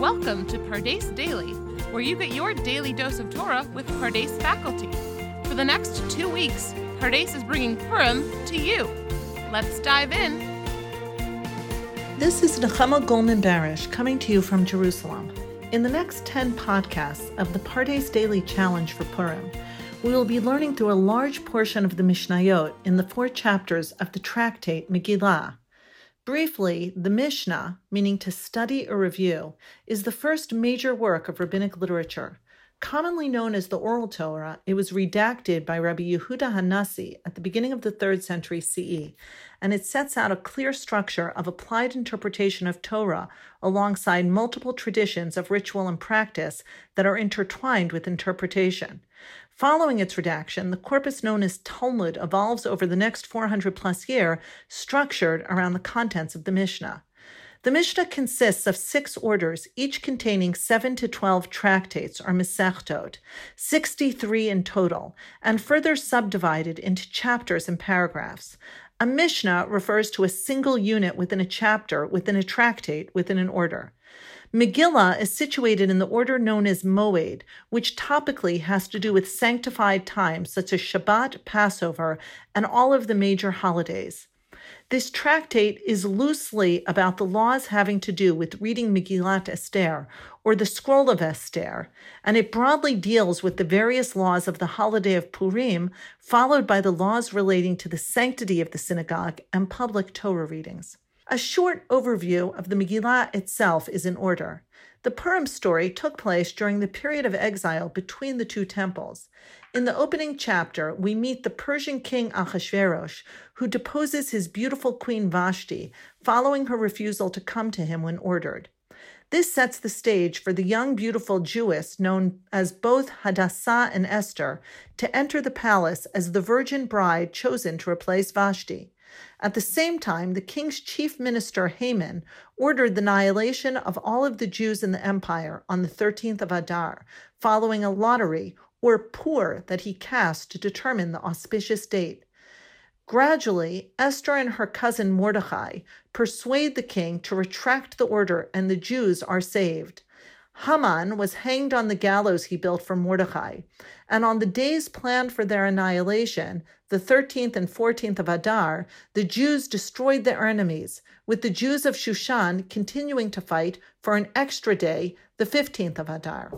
Welcome to Pardes Daily, where you get your daily dose of Torah with Pardes faculty. For the next 2 weeks, Pardes is bringing Purim to you. Let's dive in. This is Nechama Goldman Barish coming to you from Jerusalem. In the next 10 podcasts of the Pardes Daily Challenge for Purim, we will be learning through a large portion of the Mishnayot in the 4 chapters of the tractate Megillah. Briefly, the Mishnah, meaning to study or review, is the first major work of rabbinic literature. Commonly known as the Oral Torah, it was redacted by Rabbi Yehuda Hanassi at the beginning of the 3rd century CE, and it sets out a clear structure of applied interpretation of Torah alongside multiple traditions of ritual and practice that are intertwined with interpretation. Following its redaction, the corpus known as Talmud evolves over the next 400-plus years, structured around the contents of the Mishnah. The Mishnah consists of 6 orders, each containing 7 to 12 tractates, or Masechtot, 63 in total, and further subdivided into chapters and paragraphs. A Mishnah refers to a single unit within a chapter, within a tractate, within an order. Megillah is situated in the order known as Moed, which topically has to do with sanctified times such as Shabbat, Passover, and all of the major holidays. This tractate is loosely about the laws having to do with reading Megillat Esther, or the Scroll of Esther, and it broadly deals with the various laws of the holiday of Purim, followed by the laws relating to the sanctity of the synagogue and public Torah readings. A short overview of the Megillah itself is in order. The Purim story took place during the period of exile between the 2 temples. In the opening chapter, we meet the Persian king Ahasuerus, who deposes his beautiful queen Vashti, following her refusal to come to him when ordered. This sets the stage for the young, beautiful Jewess, known as both Hadassah and Esther, to enter the palace as the virgin bride chosen to replace Vashti. At the same time, the king's chief minister, Haman, ordered the annihilation of all of the Jews in the empire on the 13th of Adar, following a lottery, or pur, that he cast to determine the auspicious date. Gradually, Esther and her cousin Mordechai persuade the king to retract the order, and the Jews are saved. Haman was hanged on the gallows he built for Mordechai, and on the days planned for their annihilation, the 13th and 14th of Adar, the Jews destroyed their enemies, with the Jews of Shushan continuing to fight for an extra day, the 15th of Adar.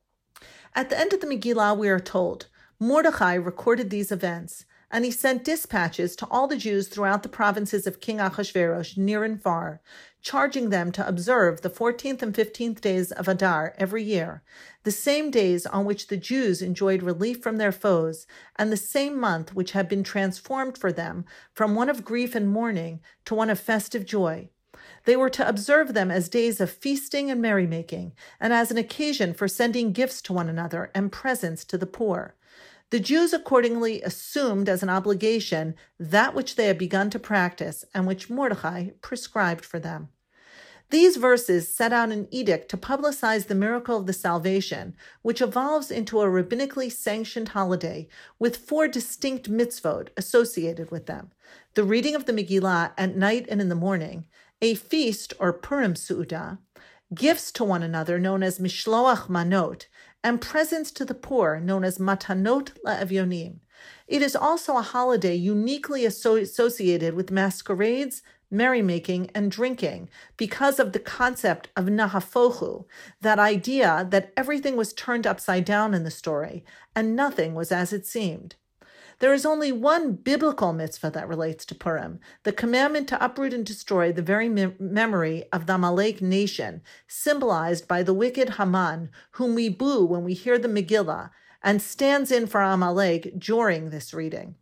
At the end of the Megillah, we are told, Mordechai recorded these events, and he sent dispatches to all the Jews throughout the provinces of King Ahasuerus, near and far, charging them to observe the 14th and 15th days of Adar every year, the same days on which the Jews enjoyed relief from their foes, and the same month which had been transformed for them from one of grief and mourning to one of festive joy. They were to observe them as days of feasting and merrymaking, and as an occasion for sending gifts to one another and presents to the poor. The Jews accordingly assumed as an obligation that which they had begun to practice and which Mordechai prescribed for them. These verses set out an edict to publicize the miracle of the salvation, which evolves into a rabbinically sanctioned holiday with 4 distinct mitzvot associated with them: the reading of the Megillah at night and in the morning, a feast or Purim Su'udah, gifts to one another known as Mishloach Manot, and presents to the poor known as Matanot La'Evyonim. It is also a holiday uniquely associated with masquerades, merrymaking, and drinking because of the concept of Nahafochu, that idea that everything was turned upside down in the story and nothing was as it seemed. There is only one biblical mitzvah that relates to Purim, the commandment to uproot and destroy the very memory of the Amalek nation, symbolized by the wicked Haman, whom we boo when we hear the Megillah, and stands in for Amalek during this reading.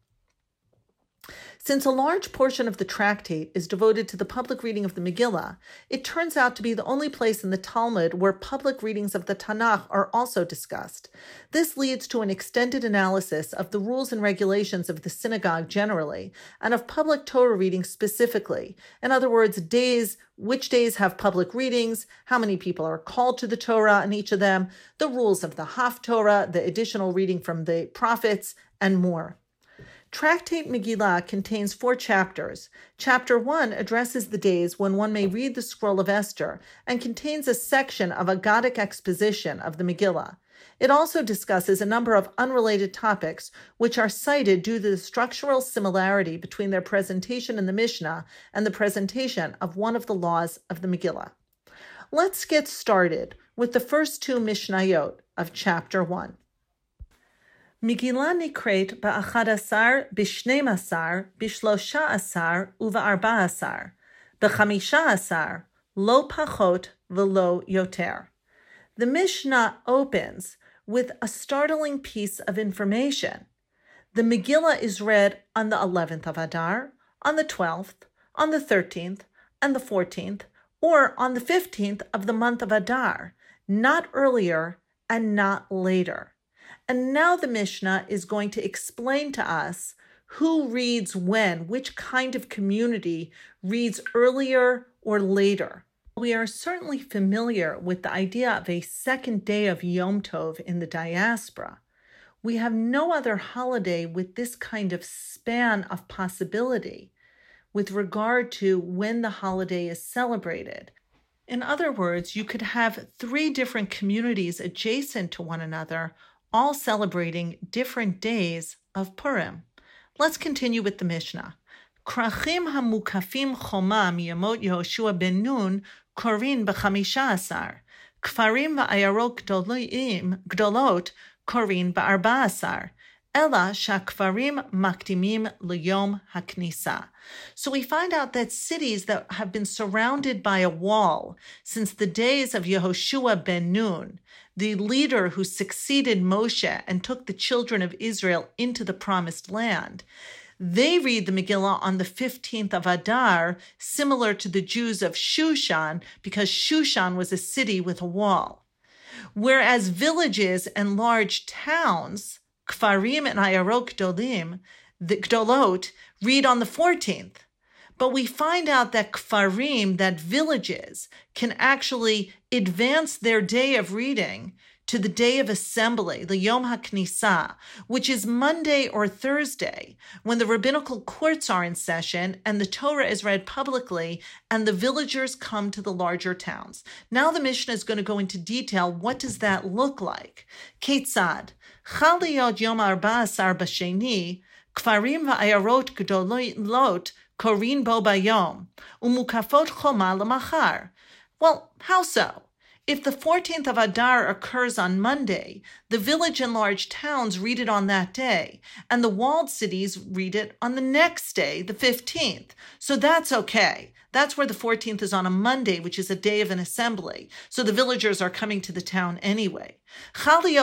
Since a large portion of the tractate is devoted to the public reading of the Megillah, it turns out to be the only place in the Talmud where public readings of the Tanakh are also discussed. This leads to an extended analysis of the rules and regulations of the synagogue generally, and of public Torah reading specifically. In other words, which days have public readings, how many people are called to the Torah in each of them, the rules of the Haftorah, the additional reading from the prophets, and more. Tractate Megillah contains 4 chapters. Chapter 1 addresses the days when one may read the scroll of Esther and contains a section of Aggadic exposition of the Megillah. It also discusses a number of unrelated topics which are cited due to the structural similarity between their presentation in the Mishnah and the presentation of one of the laws of the Megillah. Let's get started with the first 2 Mishnayot of Chapter 1. Megillah nikret ba'achadasar, b'shnemasar, b'shlosha-asar, uva-arba'asar, b'chamisha-asar, lo pachot v'lo yoter. The Mishnah opens with a startling piece of information. The Megillah is read on the 11th of Adar, on the 12th, on the 13th, and the 14th, or on the 15th of the month of Adar, not earlier and not later. And now the Mishnah is going to explain to us who reads when, which kind of community reads earlier or later. We are certainly familiar with the idea of a second day of Yom Tov in the diaspora. We have no other holiday with this kind of span of possibility with regard to when the holiday is celebrated. In other words, you could have 3 different communities adjacent to one another, all celebrating different days of Purim. Let's continue with the Mishnah. Krachim hamukafim choma miyamot Yehoshua ben Nun korin b'chamisha-asar. Kfarim v'ayarot gdolot korin b'arba-asar. Ela shakfarim makdimim liyom haknisa. So we find out that cities that have been surrounded by a wall since the days of Yehoshua ben Nun, the leader who succeeded Moshe and took the children of Israel into the promised land, they read the Megillah on the 15th of Adar, similar to the Jews of Shushan, because Shushan was a city with a wall. Whereas villages and large towns, Kfarim and Ayarot Gdolim, the Gdolot, read on the 14th. But we find out that Kfarim, that villages, can actually advance their day of reading to the day of assembly, the Yom HaKnisa, which is Monday or Thursday, when the rabbinical courts are in session and the Torah is read publicly and the villagers come to the larger towns. Now the Mishnah is going to go into detail. What does that look like? Ketzad, Chal liyot Yom Arba'asar b'sheni, Kfarim v'ayarot gdolot korin bo bayom, umukafot choma lemachar. Well, how so? If the 14th of Adar occurs on Monday, the village and large towns read it on that day, and the walled cities read it on the next day, the 15th. So that's okay. That's where the 14th is on a Monday, which is a day of an assembly. So the villagers are coming to the town anyway. But wait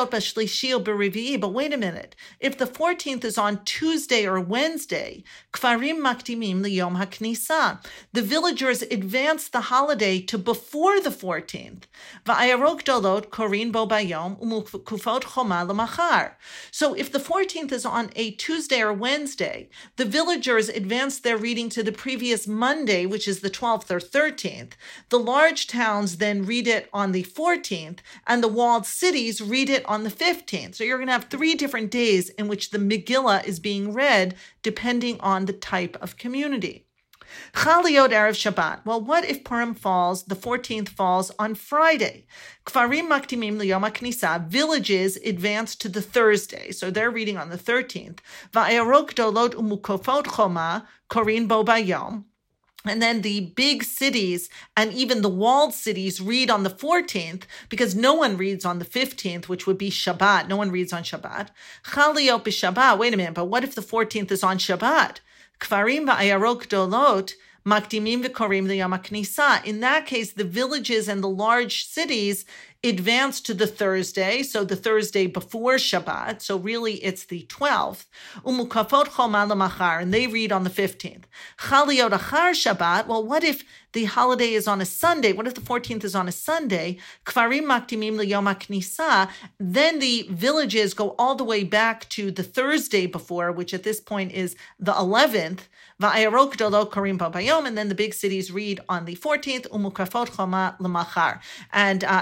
a minute. If the 14th is on Tuesday or Wednesday, Kfarim makdimim liyom haknisa. The villagers advance the holiday to before the 14th. Va'ayarot gdolot korin bo bayom umukufot choma lemachar. So if the 14th is on a Tuesday or Wednesday, the villagers advance their reading to the previous Monday, which is the 12th or 13th. The large towns then read it on the 14th, and the walled cities read it on the 15th. So you're going to have 3 different days in which the Megillah is being read, depending on the type of community. Chal liyot erev Shabbat. Well, what if Purim falls, the 14th falls on Friday? Kfarim makdimim liyom haknisa. Villages advance to the Thursday, so they're reading on the 13th. Va'ayarot gdolot umukofot choma korin bo bayom. And then the big cities and even the walled cities read on the 14th because no one reads on the 15th, which would be Shabbat. No one reeds on Shabbat. Chal liyot b'Shabbat. Wait a minute, but what if the 14th is on Shabbat? Kfarim va'ayarot gdolot makdimim v'korim liyom haknisa. In that case, the villages and the large cities advance to the Thursday, so the Thursday before Shabbat, so really it's the 12th, umukafot choma lemachar, and they read on the 15th. Chal liyot achar Shabbat, well, what if the holiday is on a Sunday? What if the 14th is on a Sunday? Kfarim makdimim liyom haknisa, then the villages go all the way back to the Thursday before, which at this point is the 11th, va'ayarot gdolot korim bo bayom, and then the big cities read on the 14th, umukafot choma lemachar, and the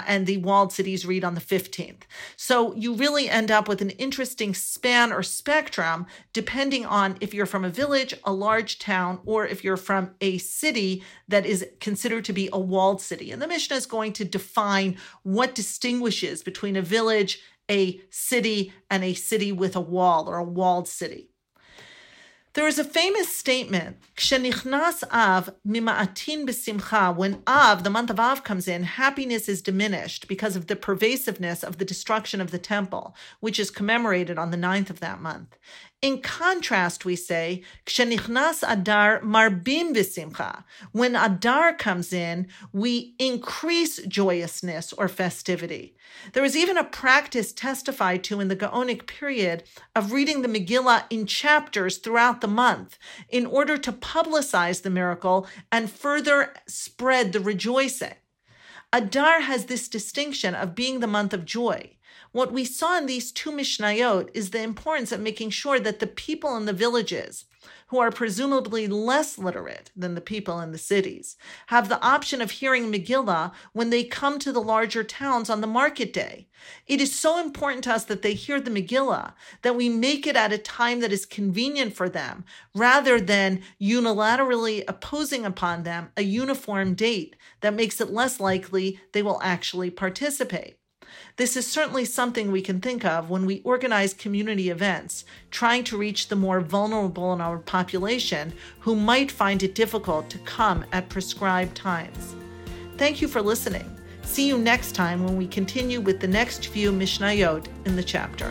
walled cities read on the 15th. So you really end up with an interesting span or spectrum depending on if you're from a village, a large town, or if you're from a city that is considered to be a walled city. And the Mishnah is going to define what distinguishes between a village, a city, and a city with a wall or a walled city. There is a famous statement, Kshenichnas Av mima'atin b'simcha, when Av, the month of Av, comes in, happiness is diminished because of the pervasiveness of the destruction of the temple, which is commemorated on the 9th of that month. In contrast, we say, Kshenichnas Adar marbim b'simcha. When Adar comes in, we increase joyousness or festivity. There is even a practice testified to in the Gaonic period of reading the Megillah in chapters throughout the month in order to publicize the miracle and further spread the rejoicing. Adar has this distinction of being the month of joy. What we saw in these two Mishnayot is the importance of making sure that the people in the villages, who are presumably less literate than the people in the cities, have the option of hearing Megillah when they come to the larger towns on the market day. It is so important to us that they hear the Megillah, that we make it at a time that is convenient for them, rather than unilaterally imposing upon them a uniform date that makes it less likely they will actually participate. This is certainly something we can think of when we organize community events, trying to reach the more vulnerable in our population who might find it difficult to come at prescribed times. Thank you for listening. See you next time when we continue with the next few Mishnayot in the chapter.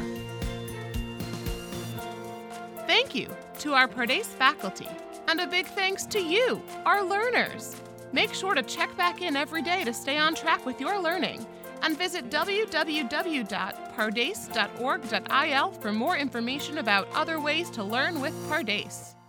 Thank you to our Pardes faculty, and a big thanks to you, our learners. Make sure to check back in every day to stay on track with your learning, and visit www.pardes.org.il for more information about other ways to learn with Pardes.